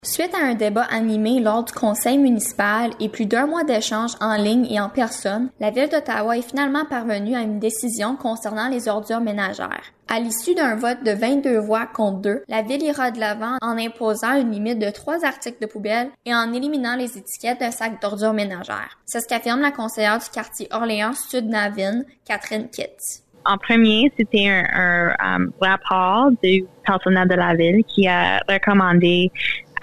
Suite à un débat animé lors du conseil municipal et plus d'1 mois d'échanges en ligne et en personne, la Ville d'Ottawa est finalement parvenue à une décision concernant les ordures ménagères. À l'issue d'un vote de 22 voix contre 2, la Ville ira de l'avant en imposant une limite de 3 articles de poubelle et en éliminant les étiquettes d'un sac d'ordures ménagères. C'est ce qu'affirme la conseillère du quartier Orléans-Sud-Navin, Catherine Kitts. En premier, c'était un rapport du personnel de la Ville qui a recommandé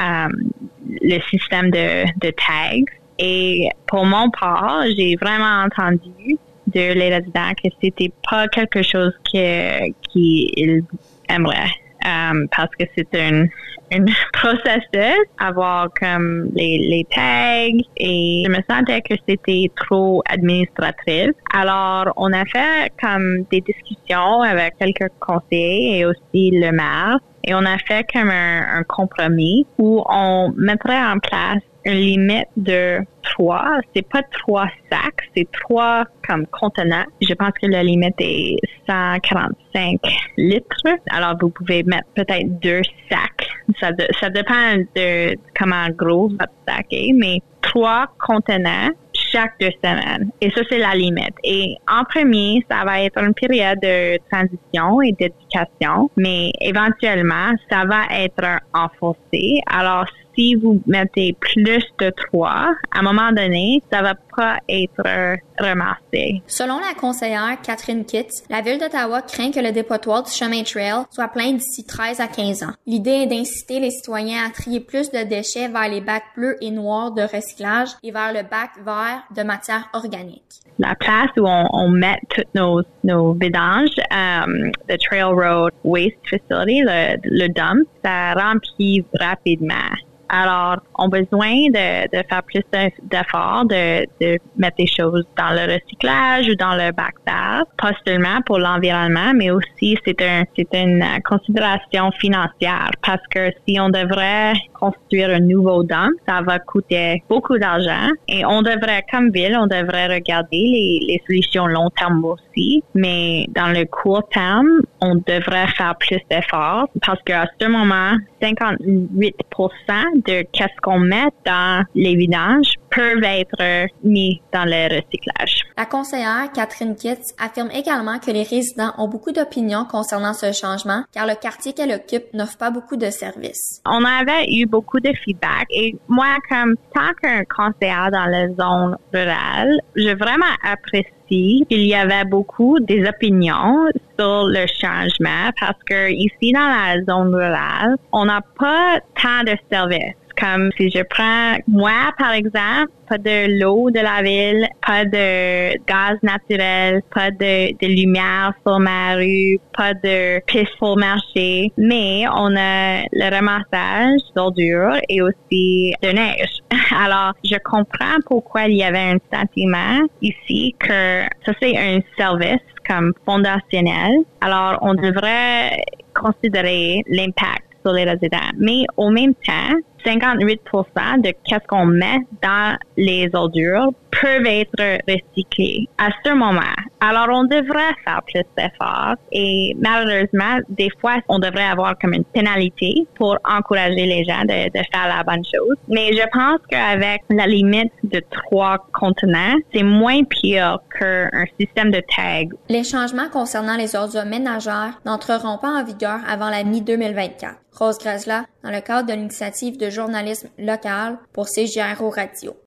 le système de tags. Et pour mon part, j'ai vraiment entendu de les résidents que c'était pas quelque chose qu'ils aimeraient. Parce que c'est un processus avoir comme les tags et je me sentais que c'était trop administratif. Alors, on a fait comme des discussions avec quelques conseillers et aussi le maire et on a fait comme un compromis où on mettrait en place une limite de 3. C'est pas 3 sacs, c'est 3 comme contenants. Je pense que la limite est 145 litres. Alors, vous pouvez mettre peut-être 2 sacs. Ça dépend de comment gros votre sac est, mais 3 contenants chaque 2 semaines. Et ça, c'est la limite. Et en premier, ça va être une période de transition et d'éducation, mais éventuellement, ça va être enforcé. Alors, si vous mettez plus de 3, à un moment donné, ça va pas être ramassé. Selon la conseillère Catherine Kitts, la Ville d'Ottawa craint que le dépotoir du chemin trail soit plein d'ici 13 à 15 ans. L'idée est d'inciter les citoyens à trier plus de déchets vers les bacs bleus et noirs de recyclage et vers le bac vert de matière organique. La place où on met toutes nos vidanges, le Trail Road Waste Facility, le dump, ça remplit rapidement. Alors, on a besoin de faire plus d'efforts, de mettre des choses dans le recyclage ou dans le bac vert, pas seulement pour l'environnement, mais aussi c'est une considération financière parce que si on devrait construire un nouveau dump, ça va coûter beaucoup d'argent et on devrait, comme ville, on devrait regarder les solutions long terme aussi, mais dans le court terme, on devrait faire plus d'efforts parce qu'à ce moment, 58% de qu'est-ce qu'on met dans les vidanges peuvent être mis dans le recyclage. La conseillère Catherine Kitts affirme également que les résidents ont beaucoup d'opinions concernant ce changement car le quartier qu'elle occupe n'offre pas beaucoup de services. On avait eu beaucoup de feedback et moi, comme tant qu'un conseillère dans la zone rurale, j'ai vraiment apprécié qu'il y avait beaucoup des opinions sur le changement parce que ici dans la zone rurale, on n'a pas tant de services. Comme si je prends, moi, par exemple, pas de l'eau de la ville, pas de gaz naturel, pas de lumière sur ma rue, pas de piste pour marcher, mais on a le ramassage d'ordures et aussi de neige. Alors, je comprends pourquoi il y avait un sentiment ici que ça, c'est un service comme fondationnel. Alors, on devrait considérer l'impact sur les résidents. Mais au même temps, 58% de qu'est-ce qu'on met dans les ordures peuvent être recyclés à ce moment. Alors, on devrait faire plus d'efforts et malheureusement, des fois, on devrait avoir comme une pénalité pour encourager les gens de faire la bonne chose. Mais je pense qu'avec la limite de 3 contenants, c'est moins pire qu'un système de tag. Les changements concernant les ordures ménagères n'entreront pas en vigueur avant la mi-2024. Rose Grasla, dans le cadre de l'initiative de journalisme local pour CJRO Radio.